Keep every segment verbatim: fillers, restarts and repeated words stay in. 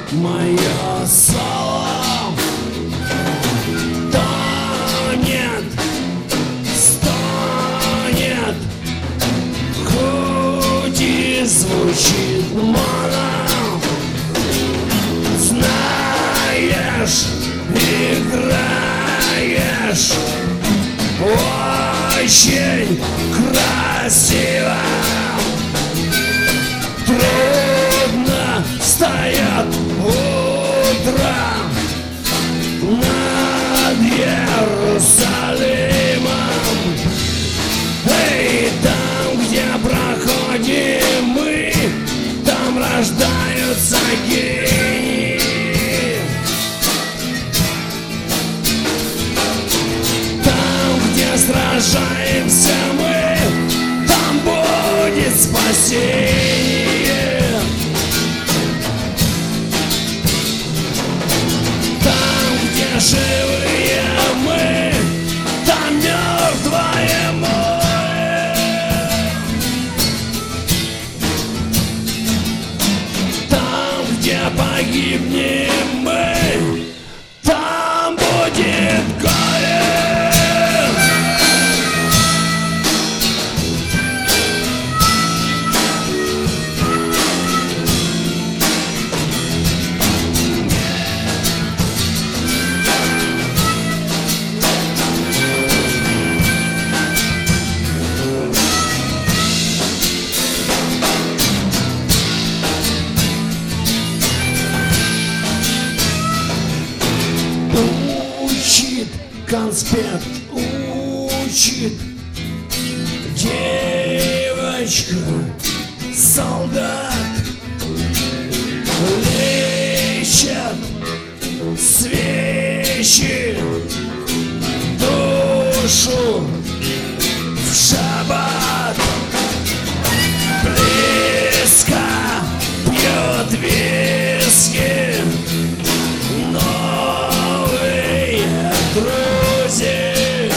мое соло тонет, стонет, хоть и звучит моно. Знаешь, играешь очень красиво. Трудно встает утро над Иерусалимом. Эй, там, где проходим мы, там рождаются гении. Там, где сражаемся мы, там будет спасение. Там, где живые мы, там мертвое море. Там, где погибнем мы, там будет горе. Учит конспект, учит девочка, солдат, лечат свечи душу в шаббат. Близко пьет виски новые друзья.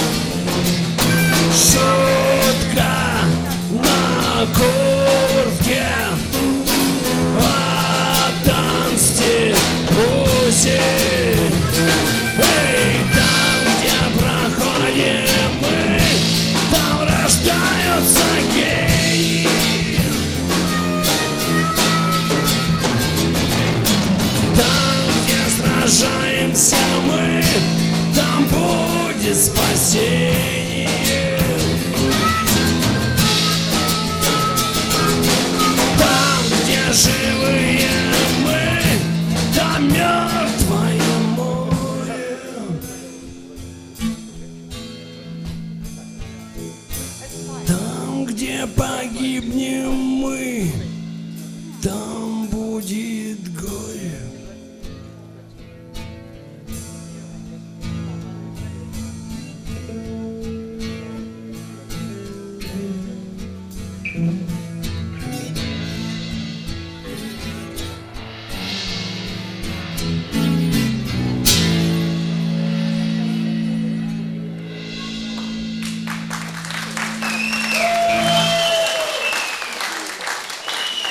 Шутка на куртке от Анституси. Эй, там, где проходим мы, там рождаются гении. Там, где сражаемся мы, там будет спасение. Там, где живые мы, там мертвое море. Там, где погибнем мы, там будет горе.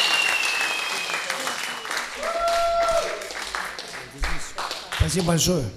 Спасибо большое.